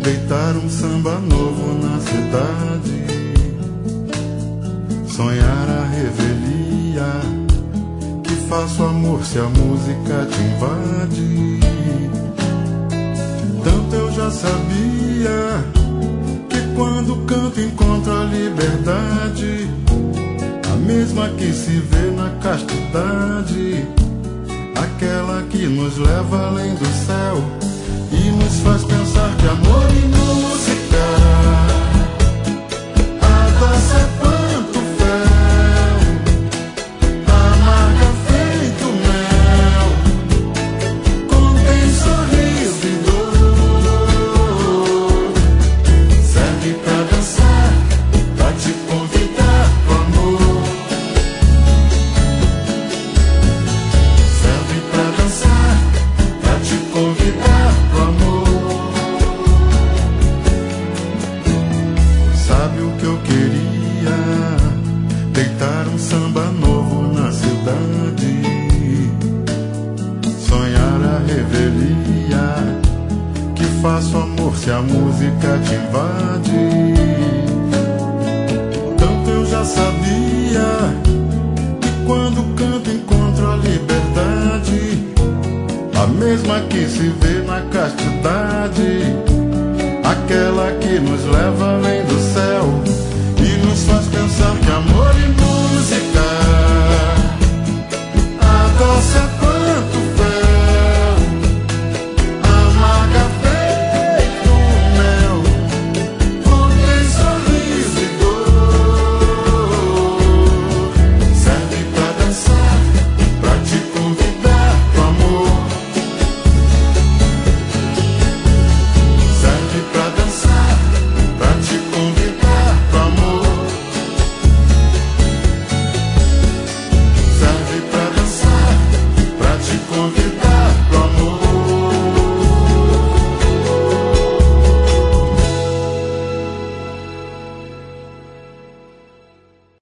deitar um samba novo na cidade, sonhar a revelia, que faço amor se a música te invade. Tanto eu já sabia que quando canto encontro a liberdade, a mesma que se vê na castidade, aquela que nos leva além do céu e nos faz pensar de amor e música. A dança é quanto fel, amarga feito mel, contém sorriso e dor. Serve pra dançar, pra te convidar pro amor. Serve pra dançar, pra te convidar pro amor. Sabe o que eu queria? Deitar um samba novo na cidade, sonhar a revelia, que faço amor se a música te invade. Tanto eu já sabia que quando canto encontro a liberdade, a mesma que se vê na castidade, aquela que nos leva